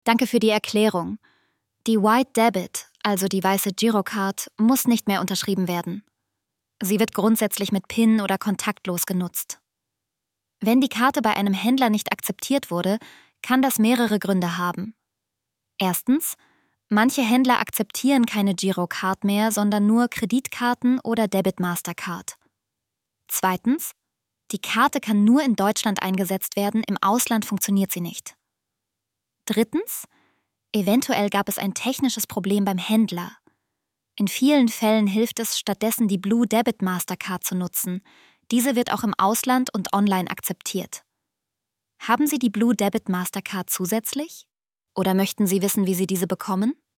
Danke für die Erklärung. Die White Debit, also die weiße Girocard, muss nicht mehr unterschrieben werden. Sie wird grundsätzlich mit PIN oder kontaktlos genutzt. Wenn die Karte bei einem Händler nicht akzeptiert wurde, kann das mehrere Gründe haben. Erstens, manche Händler akzeptieren keine Girocard mehr, sondern nur Kreditkarten oder Debit Mastercard. Zweitens, die Karte kann nur in Deutschland eingesetzt werden, im Ausland funktioniert sie nicht. Drittens, eventuell gab es ein technisches Problem beim Händler. In vielen Fällen hilft es, stattdessen die Blue Debit Mastercard zu nutzen. Diese wird auch im Ausland und online akzeptiert. Haben Sie die Blue Debit Mastercard zusätzlich? Oder möchten Sie wissen, wie Sie diese bekommen?